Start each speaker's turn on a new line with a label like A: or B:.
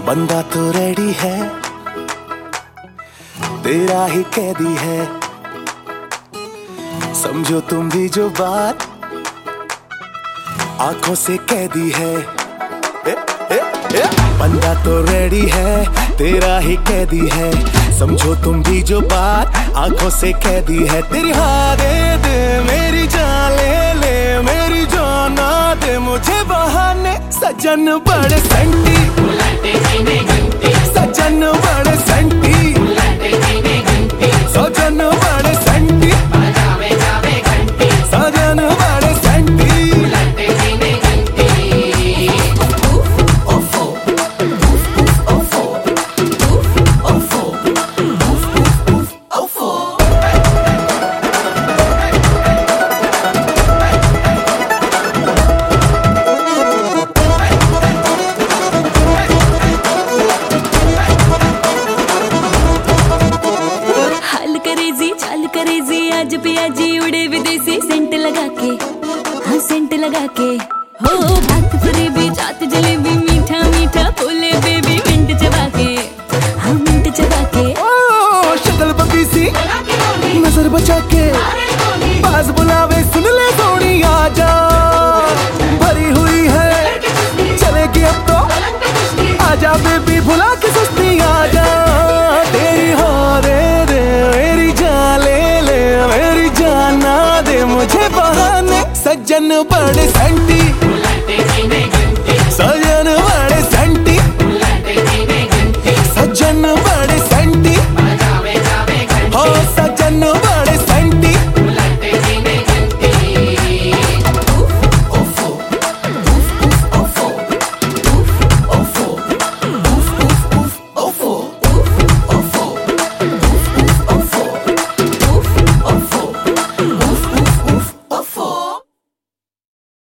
A: बंदा तो रेडी है, तेरा ही कैदी है। समझो तुम भी जो बात आंखों से कैदी है। बंदा तो रेडी है, तेरा ही कैदी है। समझो तुम भी जो बात आंखों से कैदी है। तेरी हाँ दे दे, मेरी जान ले ले, मेरी जान ना दे मुझे बहाने। सजन बड़े सेंटी, सजन बड़े सेंटी, सजन बड़े सेंटी, सजन बड़े सेंटी।
B: आज पियाजी उड़े विदेशी सेंट लगा के, हाँ सेंट लगा के। हो बात फरेबी जात जलेबी, मीठा मीठा बोले बेबी, मिंट चबा के, हाँ मिंट चबा के।
A: ओ शक्ल बबी सी नजर बचा के, पास बुलावे सुन ले सोनी आजा। भरी हुई है चलेगी अब तो, आजा बेबी भुला के सुस्ती आजा। तेरी हो रे रे मेरी जान ले ले, मेरी जान ना दे मुझे बहाने। सज्जन बड़े सेंटी, सजन